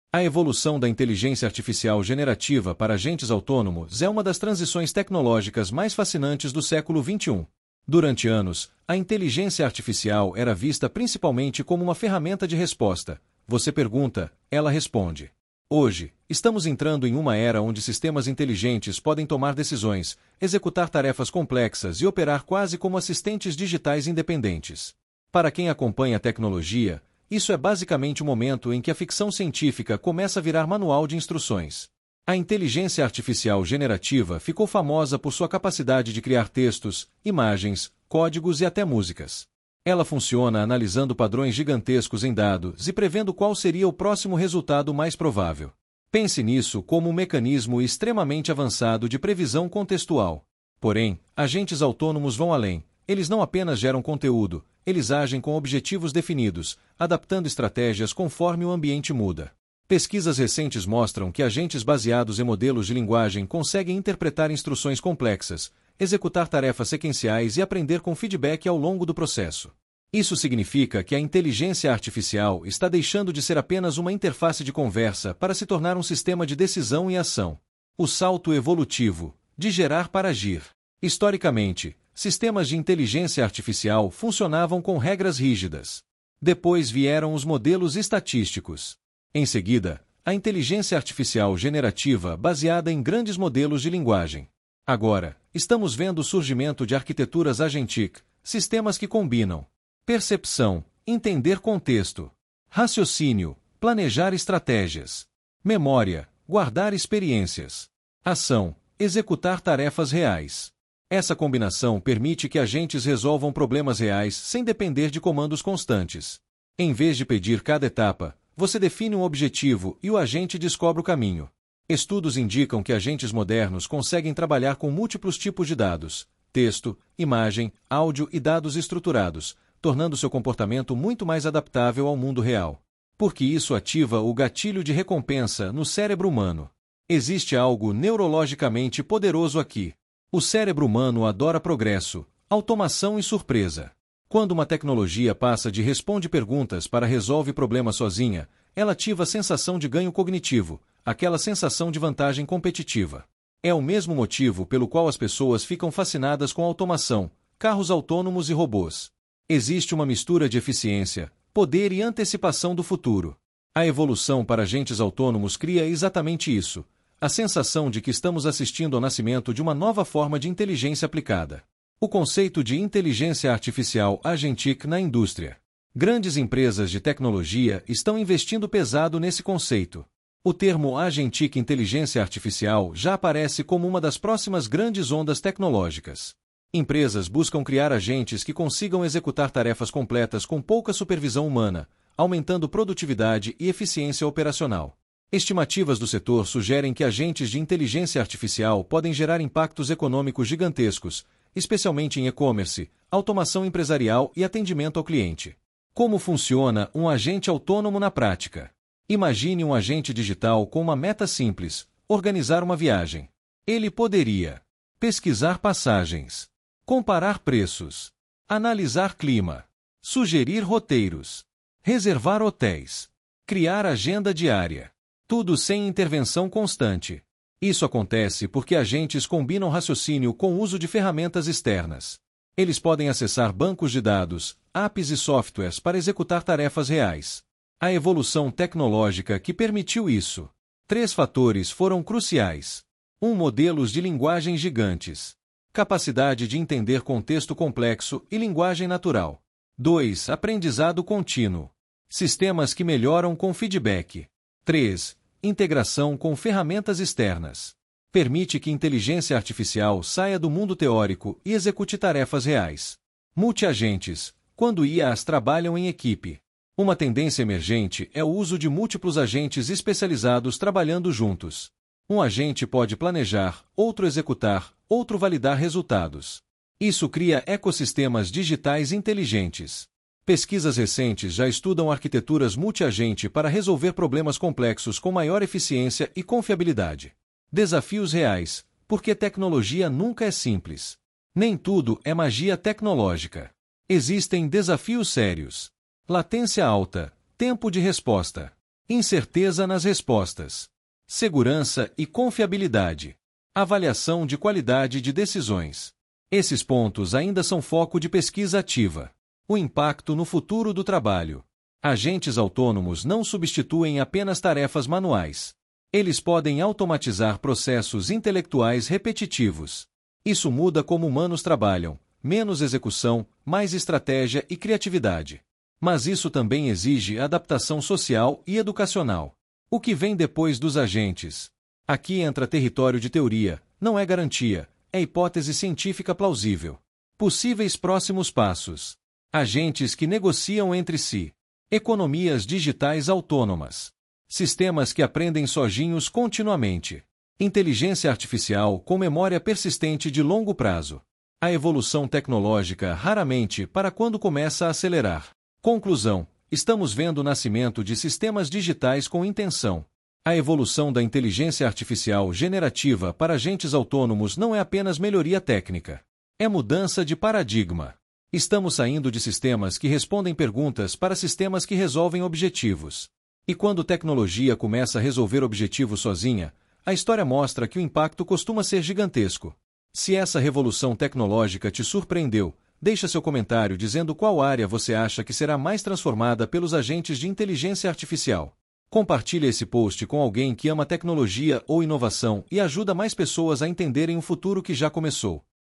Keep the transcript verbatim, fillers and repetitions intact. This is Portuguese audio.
A evolução da inteligência artificial generativa para agentes autônomos é uma das transições tecnológicas mais fascinantes do século vinte e um. Durante anos, a inteligência artificial era vista principalmente como uma ferramenta de resposta. Você pergunta, ela responde. Hoje, estamos entrando em uma era onde sistemas inteligentes podem tomar decisões, executar tarefas complexas e operar quase como assistentes digitais independentes. Para quem acompanha a tecnologia, isso é basicamente o momento em que a ficção científica começa a virar manual de instruções. A inteligência artificial generativa ficou famosa por sua capacidade de criar textos, imagens, códigos e até músicas. Ela funciona analisando padrões gigantescos em dados e prevendo qual seria o próximo resultado mais provável. Pense nisso como um mecanismo extremamente avançado de previsão contextual. Porém, agentes autônomos vão além. Eles não apenas geram conteúdo, eles agem com objetivos definidos, adaptando estratégias conforme o ambiente muda. Pesquisas recentes mostram que agentes baseados em modelos de linguagem conseguem interpretar instruções complexas, executar tarefas sequenciais e aprender com feedback ao longo do processo. Isso significa que a inteligência artificial está deixando de ser apenas uma interface de conversa para se tornar um sistema de decisão e ação. O salto evolutivo, de gerar para agir. Historicamente, sistemas de inteligência artificial funcionavam com regras rígidas. Depois vieram os modelos estatísticos. Em seguida, a inteligência artificial generativa baseada em grandes modelos de linguagem. Agora, estamos vendo o surgimento de arquiteturas agentic, sistemas que combinam percepção, entender contexto, raciocínio, planejar estratégias, memória, guardar experiências, ação, executar tarefas reais. Essa combinação permite que agentes resolvam problemas reais sem depender de comandos constantes. Em vez de pedir cada etapa, você define um objetivo e o agente descobre o caminho. Estudos indicam que agentes modernos conseguem trabalhar com múltiplos tipos de dados, texto, imagem, áudio e dados estruturados, tornando seu comportamento muito mais adaptável ao mundo real. Porque isso ativa o gatilho de recompensa no cérebro humano. Existe algo neurologicamente poderoso aqui. O cérebro humano adora progresso, automação e surpresa. Quando uma tecnologia passa de responde perguntas para resolve problemas sozinha, ela ativa a sensação de ganho cognitivo, aquela sensação de vantagem competitiva. É o mesmo motivo pelo qual as pessoas ficam fascinadas com automação, carros autônomos e robôs. Existe uma mistura de eficiência, poder e antecipação do futuro. A evolução para agentes autônomos cria exatamente isso, a sensação de que estamos assistindo ao nascimento de uma nova forma de inteligência aplicada. O conceito de inteligência artificial agentic na indústria. Grandes empresas de tecnologia estão investindo pesado nesse conceito. O termo agentic inteligência artificial já aparece como uma das próximas grandes ondas tecnológicas. Empresas buscam criar agentes que consigam executar tarefas completas com pouca supervisão humana, aumentando produtividade e eficiência operacional. Estimativas do setor sugerem que agentes de inteligência artificial podem gerar impactos econômicos gigantescos, especialmente em e-commerce, automação empresarial e atendimento ao cliente. Como funciona um agente autônomo na prática? Imagine um agente digital com uma meta simples: organizar uma viagem. Ele poderia pesquisar passagens, comparar preços, analisar clima, sugerir roteiros, reservar hotéis, criar agenda diária. Tudo sem intervenção constante. Isso acontece porque agentes combinam raciocínio com o uso de ferramentas externas. Eles podem acessar bancos de dados, apps e softwares para executar tarefas reais. A evolução tecnológica que permitiu isso. Três fatores foram cruciais. um Modelos de linguagem gigantes. Capacidade de entender contexto complexo e linguagem natural. dois Aprendizado contínuo. Sistemas que melhoram com feedback. três Integração com ferramentas externas. Permite que inteligência artificial saia do mundo teórico e execute tarefas reais. Multiagentes, quando I As trabalham em equipe. Uma tendência emergente é o uso de múltiplos agentes especializados trabalhando juntos. Um agente pode planejar, outro executar, outro validar resultados. Isso cria ecossistemas digitais inteligentes. Pesquisas recentes já estudam arquiteturas multiagente para resolver problemas complexos com maior eficiência e confiabilidade. Desafios reais, porque tecnologia nunca é simples. Nem tudo é magia tecnológica. Existem desafios sérios. Latência alta, tempo de resposta. incerteza nas respostas, segurança e confiabilidade, avaliação de qualidade de decisões. Esses pontos ainda são foco de pesquisa ativa. O impacto no futuro do trabalho. Agentes autônomos não substituem apenas tarefas manuais. Eles podem automatizar processos intelectuais repetitivos. Isso muda como humanos trabalham, menos execução, mais estratégia e criatividade. Mas isso também exige adaptação social e educacional. O que vem depois dos agentes? Aqui entra território de teoria, não é garantia, é hipótese científica plausível. Possíveis próximos passos. Agentes que negociam entre si. Economias digitais autônomas. Sistemas que aprendem sozinhos continuamente. Inteligência artificial com memória persistente de longo prazo. A evolução tecnológica raramente para quando começa a acelerar. Conclusão: estamos vendo o nascimento de sistemas digitais com intenção. A evolução da inteligência artificial generativa para agentes autônomos não é apenas melhoria técnica. É mudança de paradigma. Estamos saindo de sistemas que respondem perguntas para sistemas que resolvem objetivos. E quando tecnologia começa a resolver objetivos sozinha, a história mostra que o impacto costuma ser gigantesco. Se essa revolução tecnológica te surpreendeu, deixa seu comentário dizendo qual área você acha que será mais transformada pelos agentes de inteligência artificial. Compartilhe esse post com alguém que ama tecnologia ou inovação e ajuda mais pessoas a entenderem o futuro que já começou.